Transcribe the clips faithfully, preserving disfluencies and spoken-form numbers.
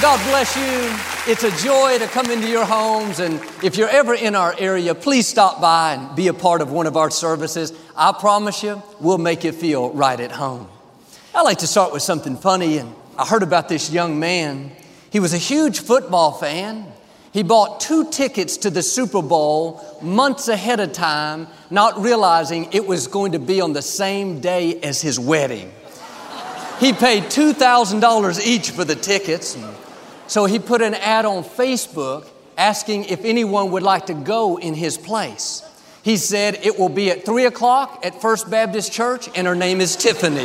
Well, God bless you. It's a joy to come into your homes. And if you're ever in our area, please stop by and be a part of one of our services. I promise you, we'll make you feel right at home. I like to start with something funny. And I heard about this young man. He was a huge football fan. He bought two tickets to the Super Bowl months ahead of time, not realizing it was going to be on the same day as his wedding. He paid two thousand dollars each for the tickets. So he put an ad on Facebook asking if anyone would like to go in his place. He said it will be at three o'clock at First Baptist Church, and her name is Tiffany.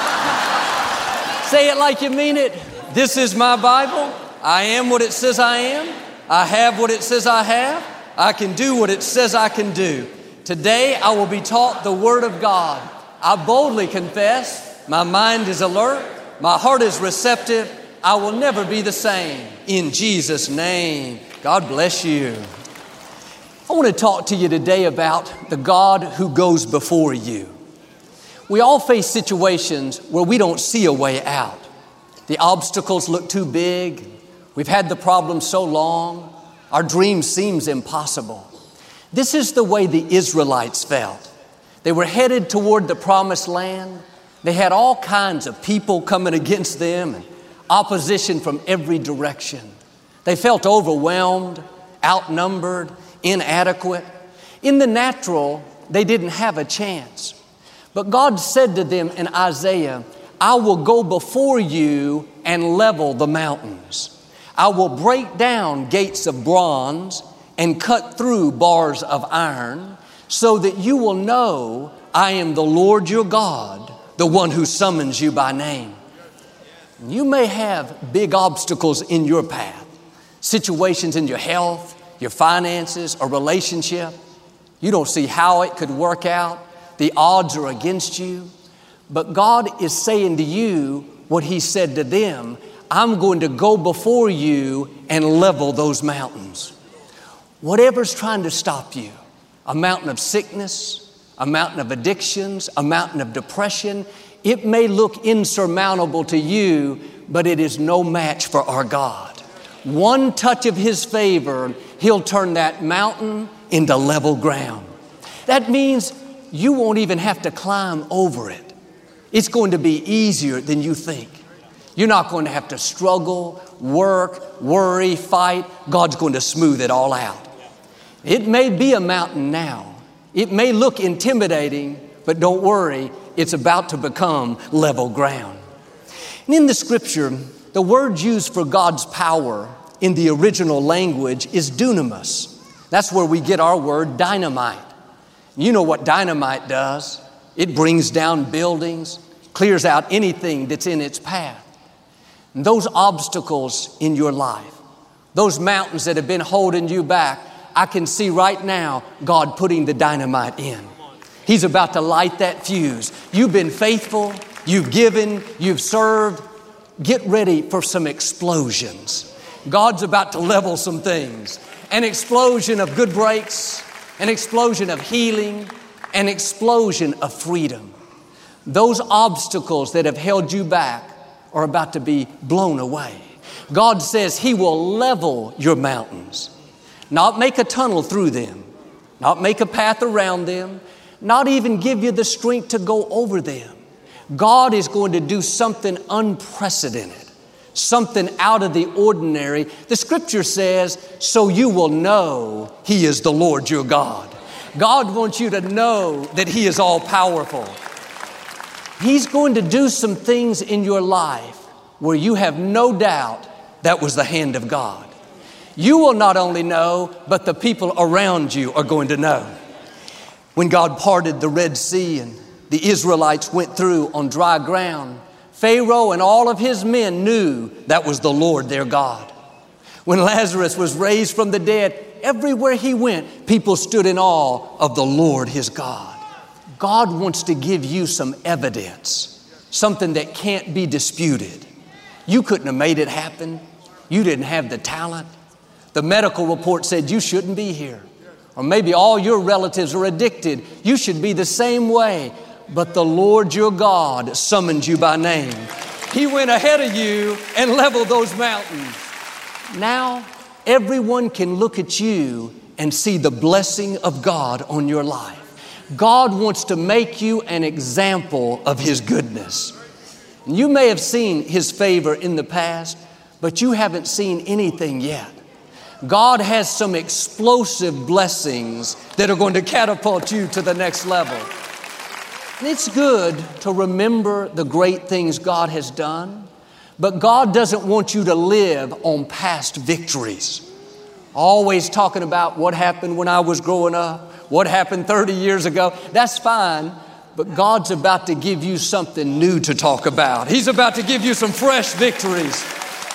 Say it like you mean it. This is my Bible. I am what it says I am. I have what it says I have. I can do what it says I can do. Today I will be taught the Word of God. I boldly confess. My mind is alert. My heart is receptive. I will never be the same. In Jesus' name, God bless you. I want to talk to you today about the God who goes before you. We all face situations where we don't see a way out. The obstacles look too big. We've had the problem so long. Our dream seems impossible. This is the way the Israelites felt. They were headed toward the promised land. They had all kinds of people coming against them and opposition from every direction. They felt overwhelmed, outnumbered, inadequate. In the natural, they didn't have a chance. But God said to them in Isaiah, I will go before you and level the mountains. I will break down gates of bronze and cut through bars of iron so that you will know I am the Lord your God, the one who summons you by name. You may have big obstacles in your path, situations in your health, your finances, or relationship. You don't see how it could work out. The odds are against you. But God is saying to you what He said to them, I'm going to go before you and level those mountains. Whatever's trying to stop you, a mountain of sickness, a mountain of addictions, a mountain of depression, it may look insurmountable to you, but it is no match for our God. One touch of His favor, He'll turn that mountain into level ground. That means you won't even have to climb over it. It's going to be easier than you think. You're not going to have to struggle, work, worry, fight. God's going to smooth it all out. It may be a mountain now. It may look intimidating, but don't worry, it's about to become level ground. And in the scripture, the word used for God's power in the original language is dunamis. That's where we get our word dynamite. You know what dynamite does. It brings down buildings, clears out anything that's in its path. And those obstacles in your life, those mountains that have been holding you back, I can see right now God putting the dynamite in. He's about to light that fuse. You've been faithful, you've given, you've served. Get ready for some explosions. God's about to level some things. An explosion of good breaks, an explosion of healing, an explosion of freedom. Those obstacles that have held you back are about to be blown away. God says He will level your mountains. Not make a tunnel through them, not make a path around them, not even give you the strength to go over them. God is going to do something unprecedented, something out of the ordinary. The scripture says, so you will know He is the Lord your God. God wants you to know that He is all powerful. He's going to do some things in your life where you have no doubt that was the hand of God. You will not only know, but the people around you are going to know. When God parted the Red Sea and the Israelites went through on dry ground, Pharaoh and all of his men knew that was the Lord their God. When Lazarus was raised from the dead, everywhere he went, people stood in awe of the Lord his God. God wants to give you some evidence, something that can't be disputed. You couldn't have made it happen. You didn't have the talent. The medical report said you shouldn't be here. Or maybe all your relatives are addicted. You should be the same way. But the Lord your God summoned you by name. He went ahead of you and leveled those mountains. Now, everyone can look at you and see the blessing of God on your life. God wants to make you an example of His goodness. You may have seen His favor in the past, but you haven't seen anything yet. God has some explosive blessings that are going to catapult you to the next level. And it's good to remember the great things God has done, but God doesn't want you to live on past victories. Always talking about what happened when I was growing up, what happened thirty years ago. That's fine, but God's about to give you something new to talk about. He's about to give you some fresh victories.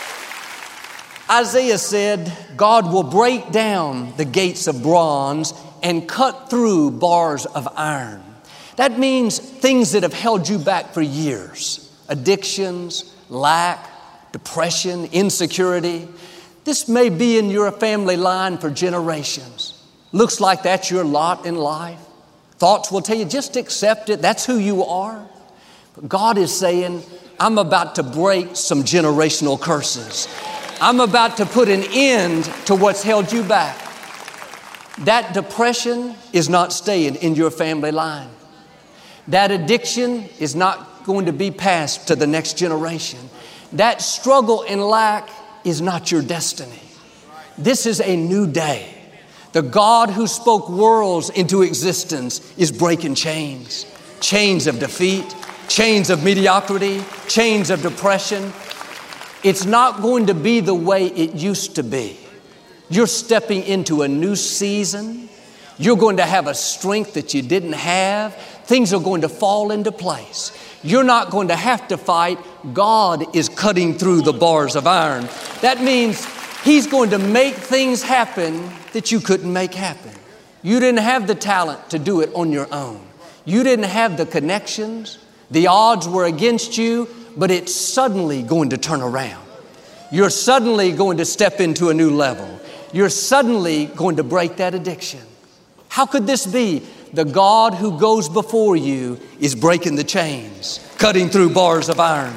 Isaiah said, God will break down the gates of bronze and cut through bars of iron. That means things that have held you back for years. Addictions, lack, depression, insecurity. This may be in your family line for generations. Looks like that's your lot in life. Thoughts will tell you, just accept it. That's who you are. But God is saying, I'm about to break some generational curses. I'm about to put an end to what's held you back. That depression is not staying in your family line. That addiction is not going to be passed to the next generation. That struggle and lack is not your destiny. This is a new day. The God who spoke worlds into existence is breaking chains. Chains of defeat, chains of mediocrity, chains of depression. It's not going to be the way it used to be. You're stepping into a new season. You're going to have a strength that you didn't have. Things are going to fall into place. You're not going to have to fight. God is cutting through the bars of iron. That means He's going to make things happen that you couldn't make happen. You didn't have the talent to do it on your own. You didn't have the connections. The odds were against you, but it's suddenly going to turn around. You're suddenly going to step into a new level. You're suddenly going to break that addiction. How could this be? The God who goes before you is breaking the chains, cutting through bars of iron.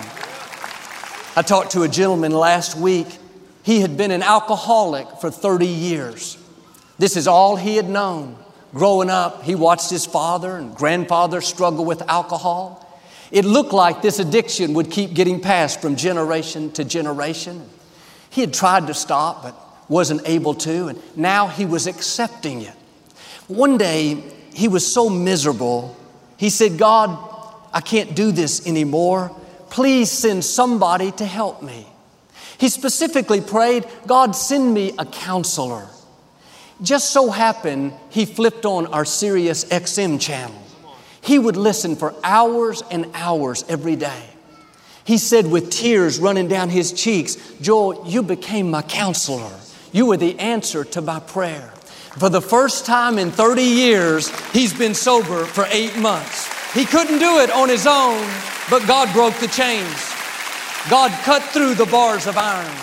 I talked to a gentleman last week. He had been an alcoholic for thirty years. This is all he had known. Growing up, he watched his father and grandfather struggle with alcohol. It looked like this addiction would keep getting passed from generation to generation. He had tried to stop, but wasn't able to, and now he was accepting it. One day, he was so miserable, he said, God, I can't do this anymore. Please send somebody to help me. He specifically prayed, God, send me a counselor. Just so happened, he flipped on our Sirius X M channel. He would listen for hours and hours every day. He said with tears running down his cheeks, Joel, you became my counselor. You were the answer to my prayer. For the first time in thirty years, he's been sober for eight months. He couldn't do it on his own, but God broke the chains. God cut through the bars of iron.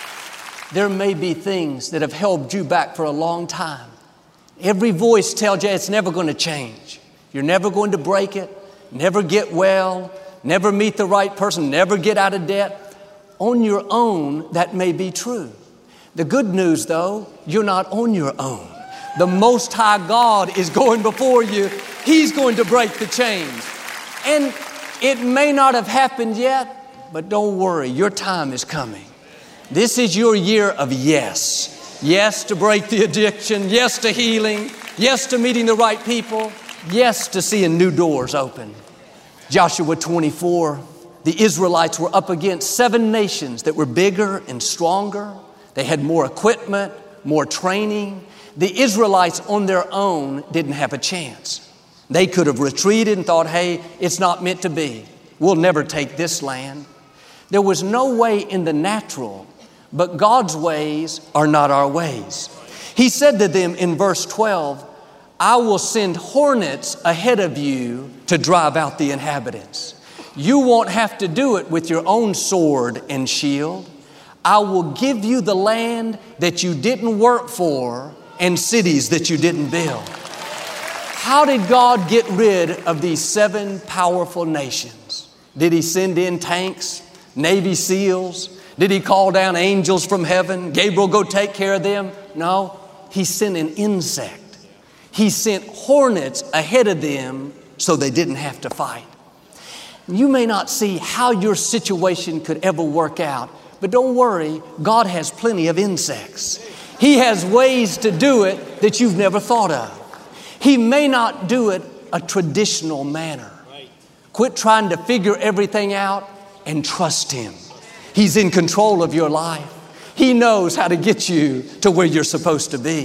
There may be things that have held you back for a long time. Every voice tells you it's never going to change. You're never going to break it, never get well, never meet the right person, never get out of debt. On your own, that may be true. The good news, though, you're not on your own. The Most High God is going before you. He's going to break the chains. And it may not have happened yet, but don't worry, your time is coming. This is your year of yes. Yes to break the addiction. Yes to healing. Yes to meeting the right people. Yes to seeing new doors open. Joshua twenty-four, the Israelites were up against seven nations that were bigger and stronger. They had more equipment, more training. The Israelites on their own didn't have a chance. They could have retreated and thought, hey, it's not meant to be. We'll never take this land. There was no way in the natural, but God's ways are not our ways. He said to them in verse twelve, I will send hornets ahead of you to drive out the inhabitants. You won't have to do it with your own sword and shield. I will give you the land that you didn't work for and cities that you didn't build. How did God get rid of these seven powerful nations? Did He send in tanks, Navy SEALs? Did he call down angels from heaven? Gabriel, go take care of them? No, he sent an insect. He sent hornets ahead of them so they didn't have to fight. You may not see how your situation could ever work out, but don't worry, God has plenty of insects. He has ways to do it that you've never thought of. He may not do it a traditional manner. Quit trying to figure everything out and trust Him. He's in control of your life. He knows how to get you to where you're supposed to be.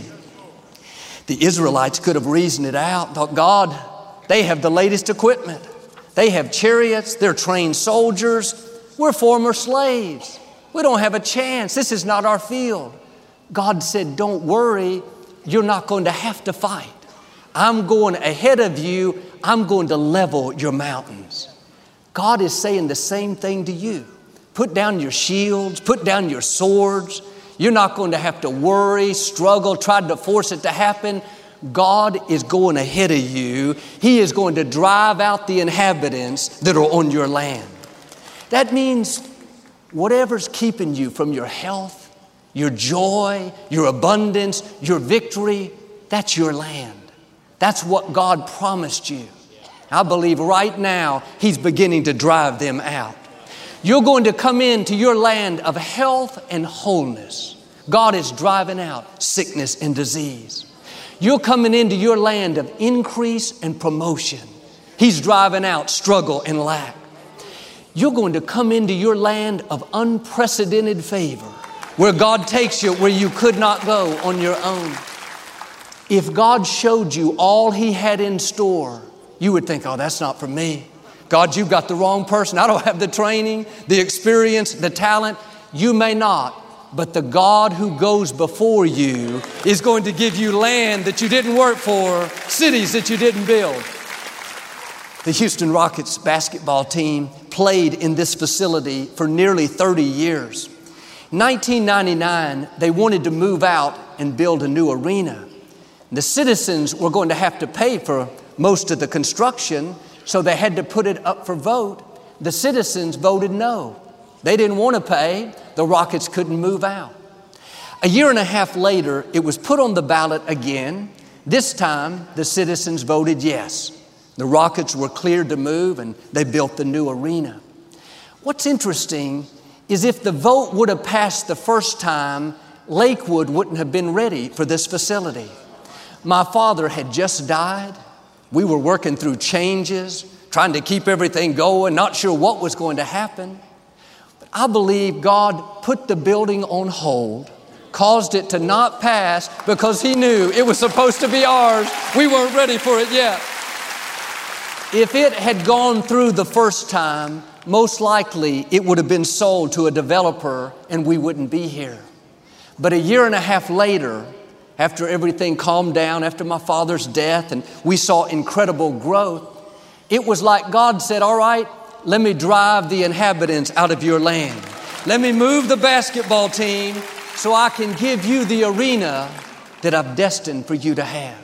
The Israelites could have reasoned it out, thought, God, they have the latest equipment. They have chariots, they're trained soldiers. We're former slaves. We don't have a chance. This is not our field. God said, don't worry, you're not going to have to fight. I'm going ahead of you. I'm going to level your mountains. God is saying the same thing to you. Put down your shields, put down your swords. You're not going to have to worry, struggle, try to force it to happen. God is going ahead of you. He is going to drive out the inhabitants that are on your land. That means whatever's keeping you from your health, your joy, your abundance, your victory, that's your land. That's what God promised you. I believe right now He's beginning to drive them out. You're going to come into your land of health and wholeness. God is driving out sickness and disease. You're coming into your land of increase and promotion. He's driving out struggle and lack. You're going to come into your land of unprecedented favor, where God takes you where you could not go on your own. If God showed you all He had in store, you would think, oh, that's not for me. God, you've got the wrong person. I don't have the training, the experience, the talent. You may not, but the God who goes before you is going to give you land that you didn't work for, cities that you didn't build. The Houston Rockets basketball team played in this facility for nearly thirty years. In nineteen ninety-nine, they wanted to move out and build a new arena. The citizens were going to have to pay for most of the construction, so they had to put it up for vote. The citizens voted no. They didn't want to pay. The Rockets couldn't move out. A year and a half later, it was put on the ballot again. This time, the citizens voted yes. The Rockets were cleared to move, and they built the new arena. What's interesting is if the vote would have passed the first time, Lakewood wouldn't have been ready for this facility. My father had just died. We were working through changes, trying to keep everything going, not sure what was going to happen. But I believe God put the building on hold, caused it to not pass because He knew it was supposed to be ours. We weren't ready for it yet. If it had gone through the first time, most likely it would have been sold to a developer and we wouldn't be here. But a year and a half later, after everything calmed down, after my father's death, and we saw incredible growth, it was like God said, all right, let me drive the inhabitants out of your land. Let me move the basketball team so I can give you the arena that I've destined for you to have.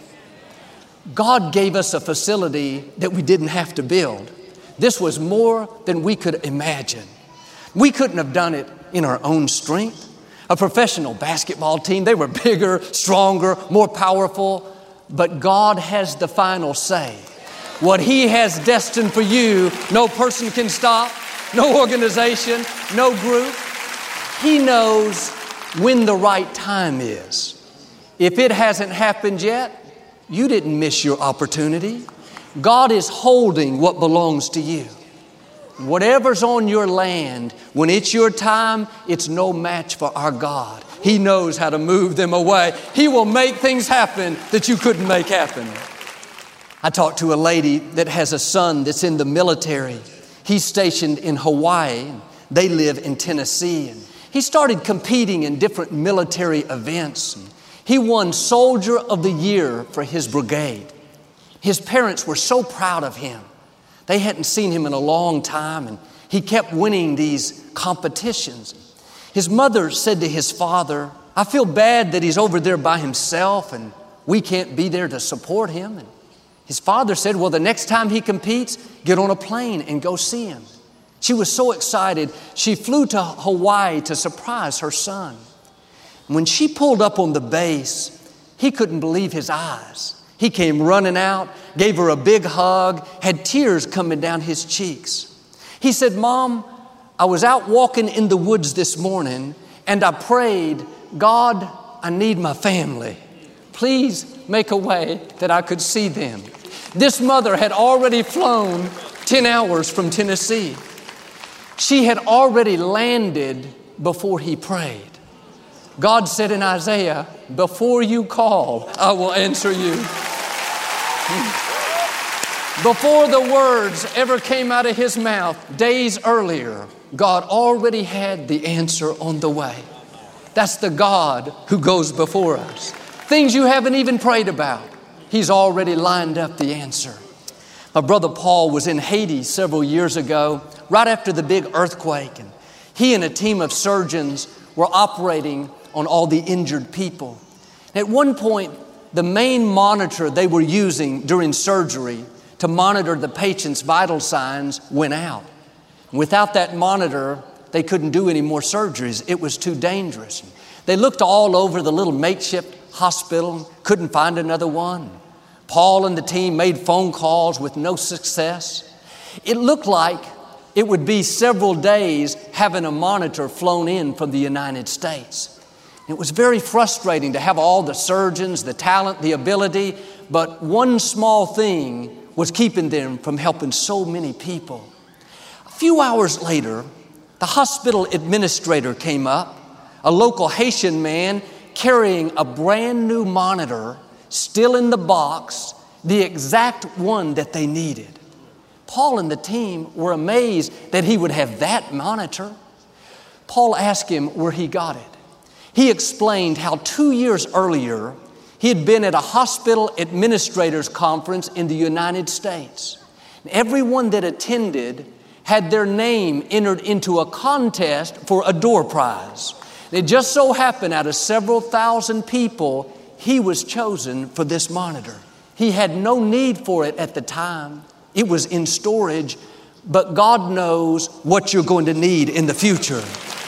God gave us a facility that we didn't have to build. This was more than we could imagine. We couldn't have done it in our own strength. A professional basketball team, they were bigger, stronger, more powerful, but God has the final say. What He has destined for you, no person can stop, no organization, no group. He knows when the right time is. If it hasn't happened yet, you didn't miss your opportunity. God is holding what belongs to you. Whatever's on your land, when it's your time, it's no match for our God. He knows how to move them away. He will make things happen that you couldn't make happen. I talked to a lady that has a son that's in the military. He's stationed in Hawaii. They live in Tennessee. And he started competing in different military events. He won Soldier of the Year for his brigade. His parents were so proud of him. They hadn't seen him in a long time, and he kept winning these competitions. His mother said to his father, I feel bad that he's over there by himself and we can't be there to support him. And his father said, well, the next time he competes, get on a plane and go see him. She was so excited, she flew to Hawaii to surprise her son. When she pulled up on the base, he couldn't believe his eyes. He came running out, gave her a big hug, had tears coming down his cheeks. He said, "Mom, I was out walking in the woods this morning and I prayed, God, I need my family. Please make a way that I could see them." This mother had already flown ten hours from Tennessee. She had already landed before he prayed. God said in Isaiah, "Before you call, I will answer you." Before the words ever came out of his mouth, days earlier, God already had the answer on the way. That's the God who goes before us. Things you haven't even prayed about, He's already lined up the answer. My brother Paul was in Haiti several years ago, right after the big earthquake, and he and a team of surgeons were operating on all the injured people. At one point, the main monitor they were using during surgery to monitor the patient's vital signs went out. Without that monitor, they couldn't do any more surgeries. It was too dangerous. They looked all over the little makeshift hospital, couldn't find another one. Paul and the team made phone calls with no success. It looked like it would be several days having a monitor flown in from the United States. It was very frustrating to have all the surgeons, the talent, the ability, but one small thing was keeping them from helping so many people. A few hours later, the hospital administrator came up, a local Haitian man carrying a brand new monitor, still in the box, the exact one that they needed. Paul and the team were amazed that he would have that monitor. Paul asked him where he got it. He explained how two years earlier, he had been at a hospital administrators conference in the United States. Everyone that attended had their name entered into a contest for a door prize. It just so happened out of several thousand people, he was chosen for this monitor. He had no need for it at the time. It was in storage, but God knows what you're going to need in the future.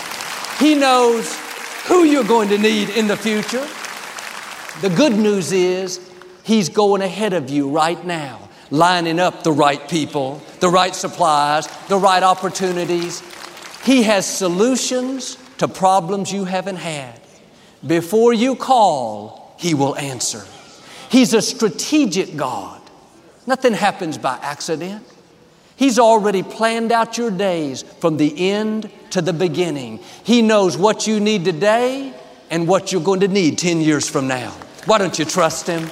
He knows who you're going to need in the future. The good news is He's going ahead of you right now, lining up the right people, the right supplies, the right opportunities. He has solutions to problems you haven't had. Before you call, He will answer. He's a strategic God. Nothing happens by accident. He's already planned out your days from the end to the beginning. He knows what you need today and what you're going to need ten years from now. Why don't you trust Him?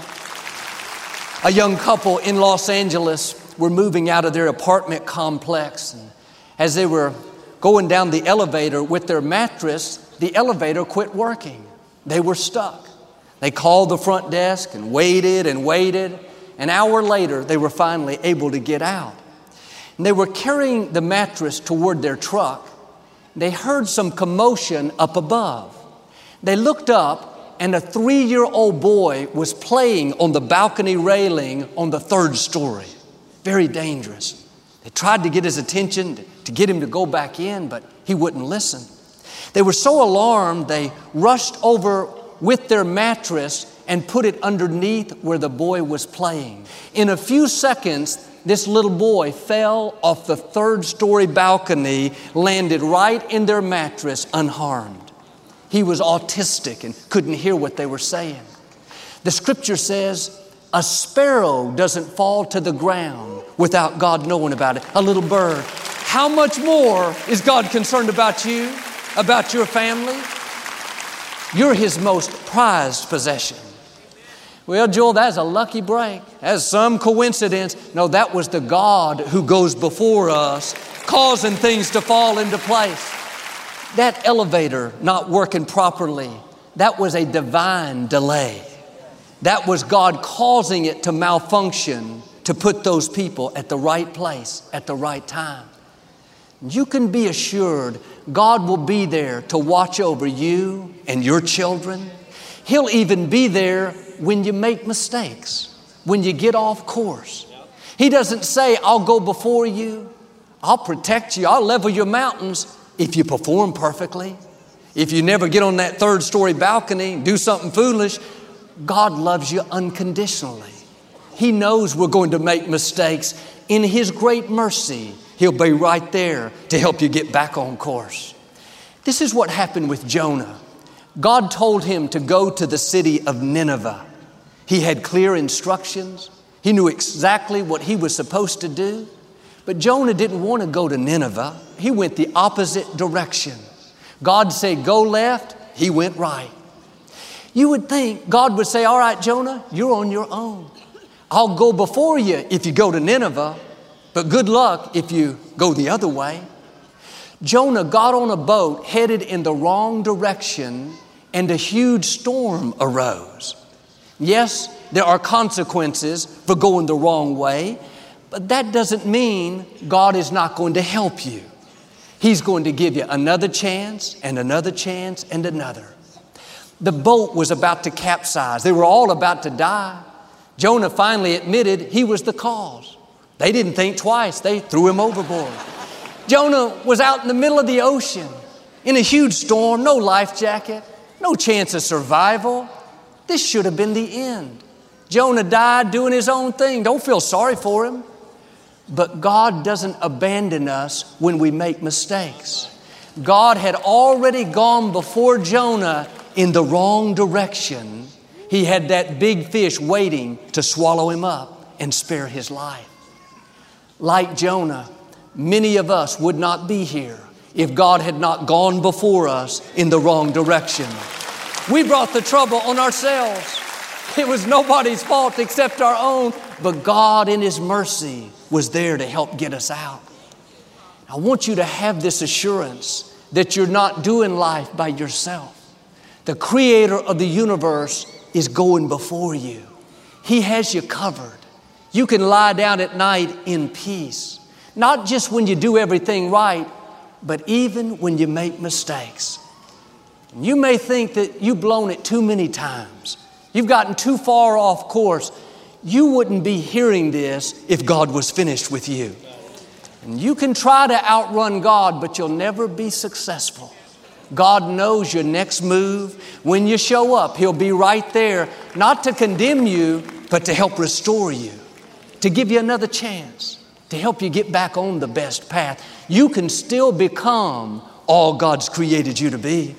A young couple in Los Angeles were moving out of their apartment complex. And as they were going down the elevator with their mattress, the elevator quit working. They were stuck. They called the front desk and waited and waited. An hour later, they were finally able to get out. And they were carrying the mattress toward their truck. They heard some commotion up above. They looked up, and a three-year-old boy was playing on the balcony railing on the third story. Very dangerous. They tried to get his attention, to get him to go back in, but he wouldn't listen. They were so alarmed, they rushed over with their mattress and put it underneath where the boy was playing. In a few seconds, this little boy fell off the third story balcony, landed right in their mattress unharmed. He was autistic and couldn't hear what they were saying. The scripture says, a sparrow doesn't fall to the ground without God knowing about it. A little bird. How much more is God concerned about you, about your family? You're His most prized possession. Well, Joel, that's a lucky break. That's some coincidence. No, that was the God who goes before us, causing things to fall into place. That elevator not working properly, that was a divine delay. That was God causing it to malfunction to put those people at the right place at the right time. You can be assured God will be there to watch over you and your children. He'll even be there when you make mistakes, when you get off course. He doesn't say, I'll go before you, I'll protect you. I'll level your mountains if you perform perfectly. If you never get on that third story balcony and do something foolish, God loves you unconditionally. He knows we're going to make mistakes. In His great mercy, He'll be right there to help you get back on course. This is what happened with Jonah. God told him to go to the city of Nineveh. He had clear instructions. He knew exactly what he was supposed to do. But Jonah didn't want to go to Nineveh. He went the opposite direction. God said, go left. He went right. You would think God would say, all right, Jonah, you're on your own. I'll go before you if you go to Nineveh, but good luck if you go the other way. Jonah got on a boat headed in the wrong direction, and a huge storm arose. Yes, there are consequences for going the wrong way, but that doesn't mean God is not going to help you. He's going to give you another chance and another chance and another. The boat was about to capsize. They were all about to die. Jonah finally admitted he was the cause. They didn't think twice. They threw him overboard. Jonah was out in the middle of the ocean in a huge storm, no life jacket, no chance of survival. This should have been the end. Jonah died doing his own thing. Don't feel sorry for him. But God doesn't abandon us when we make mistakes. God had already gone before Jonah in the wrong direction. He had that big fish waiting to swallow him up and spare his life. Like Jonah, many of us would not be here if God had not gone before us in the wrong direction. We brought the trouble on ourselves. It was nobody's fault except our own, but God in His mercy was there to help get us out. I want you to have this assurance that you're not doing life by yourself. The Creator of the universe is going before you. He has you covered. You can lie down at night in peace, not just when you do everything right, but even when you make mistakes. You may think that you've blown it too many times. You've gotten too far off course. You wouldn't be hearing this if God was finished with you. And you can try to outrun God, but you'll never be successful. God knows your next move. When you show up, He'll be right there, not to condemn you, but to help restore you, to give you another chance, to help you get back on the best path. You can still become all God's created you to be.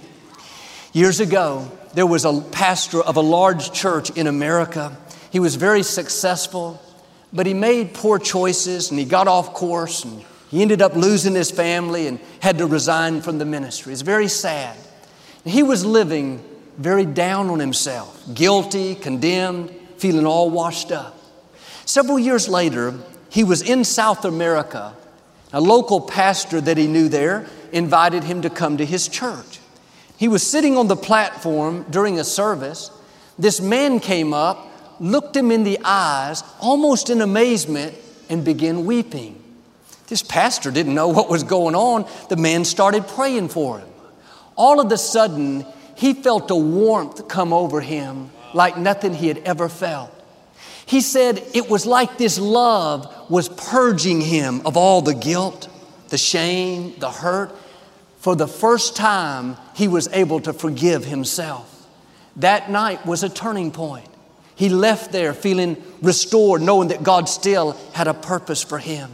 Years ago, there was a pastor of a large church in America. He was very successful, but he made poor choices and he got off course and he ended up losing his family and had to resign from the ministry. It's very sad. He was living very down on himself, guilty, condemned, feeling all washed up. Several years later, he was in South America. A local pastor that he knew there invited him to come to his church. He was sitting on the platform during a service. This man came up, looked him in the eyes, almost in amazement, and began weeping. This pastor didn't know what was going on. The man started praying for him. All of a sudden, he felt a warmth come over him like nothing he had ever felt. He said it was like this love was purging him of all the guilt, the shame, the hurt. For the first time, he was able to forgive himself. That night was a turning point. He left there feeling restored, knowing that God still had a purpose for him.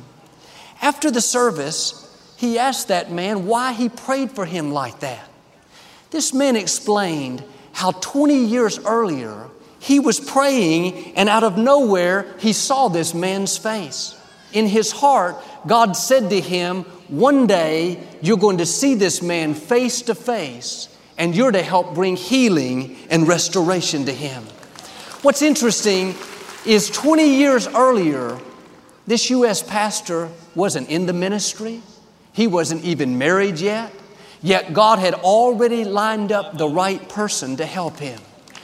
After the service, he asked that man why he prayed for him like that. This man explained how twenty years earlier, he was praying and out of nowhere, he saw this man's face. In his heart, God said to him, one day you're going to see this man face to face and you're to help bring healing and restoration to him. What's interesting is twenty years earlier, this U S pastor wasn't in the ministry. He wasn't even married yet. Yet God had already lined up the right person to help him.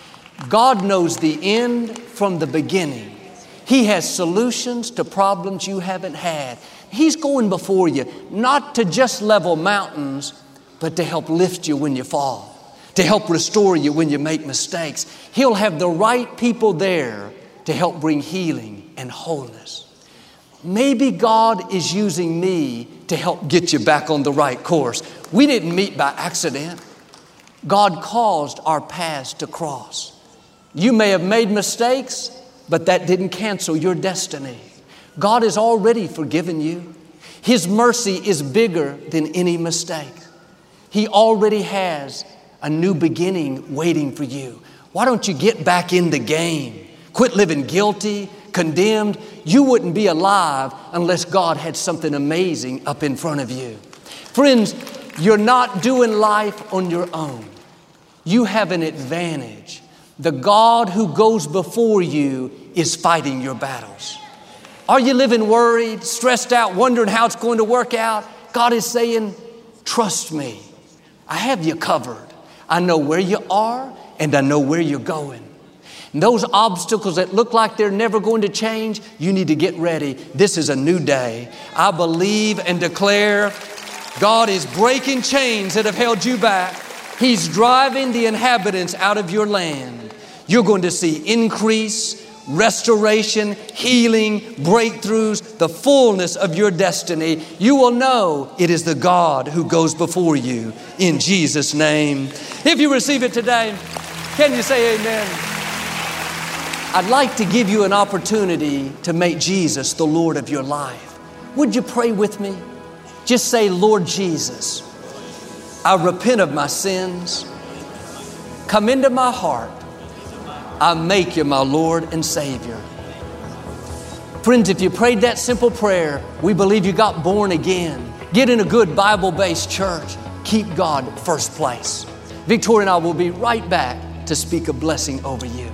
God knows the end from the beginning. He has solutions to problems you haven't had. He's going before you, not to just level mountains, but to help lift you when you fall, to help restore you when you make mistakes. He'll have the right people there to help bring healing and wholeness. maybe God is using me to help get you back on the right course. We didn't meet by accident. God caused our paths to cross. You may have made mistakes, but that didn't cancel your destiny. God has already forgiven you. His mercy is bigger than any mistake. He already has a new beginning waiting for you. Why don't you get back in the game? Quit living guilty, condemned. You wouldn't be alive unless God had something amazing up in front of you. Friends, you're not doing life on your own. You have an advantage. The God who goes before you is fighting your battles. Are you living worried, stressed out, wondering how it's going to work out? God is saying, trust me. I have you covered. I know where you are and I know where you're going. And those obstacles that look like they're never going to change, you need to get ready. This is a new day. I believe and declare God is breaking chains that have held you back. He's driving the inhabitants out of your land. You're going to see increase, restoration, healing, breakthroughs, the fullness of your destiny. You will know it is the God who goes before you in Jesus' name. If you receive it today, can you say amen? I'd like to give you an opportunity to make Jesus the Lord of your life. Would you pray with me? Just say, Lord Jesus, I repent of my sins. Come into my heart. I make you my Lord and Savior. Friends, if you prayed that simple prayer, we believe you got born again. Get in a good Bible-based church. Keep God first place. Victoria and I will be right back to speak a blessing over you.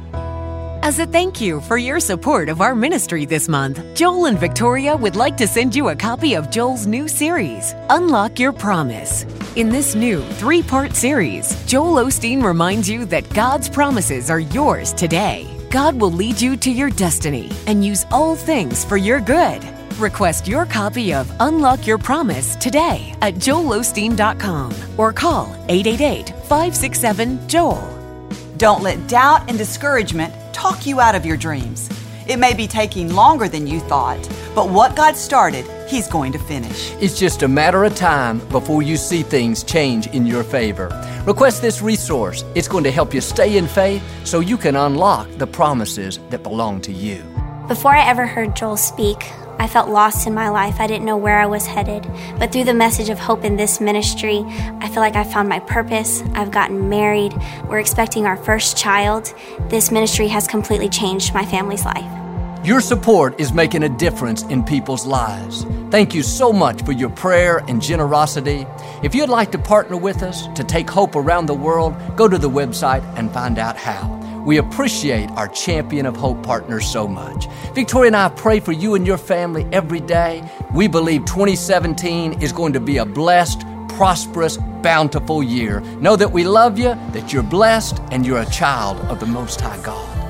As a thank you for your support of our ministry this month, Joel and Victoria would like to send you a copy of Joel's new series, Unlock Your Promise. In this new three-part series, Joel Osteen reminds you that God's promises are yours today. God will lead you to your destiny and use all things for your good. Request your copy of Unlock Your Promise today at joel osteen dot com or call eight eight eight, five six seven, Joel. Don't let doubt and discouragement talk you out of your dreams. It may be taking longer than you thought, but what God started, He's going to finish. It's just a matter of time before you see things change in your favor. Request this resource. It's going to help you stay in faith so you can unlock the promises that belong to you. Before I ever heard Joel speak, I felt lost in my life. I didn't know where I was headed. But through the message of hope in this ministry, I feel like I found my purpose. I've gotten married. We're expecting our first child. This ministry has completely changed my family's life. Your support is making a difference in people's lives. Thank you so much for your prayer and generosity. If you'd like to partner with us to take hope around the world, go to the website and find out how. We appreciate our Champion of Hope partners so much. Victoria and I pray for you and your family every day. We believe twenty seventeen is going to be a blessed, prosperous, bountiful year. Know that we love you, that you're blessed, and you're a child of the Most High God.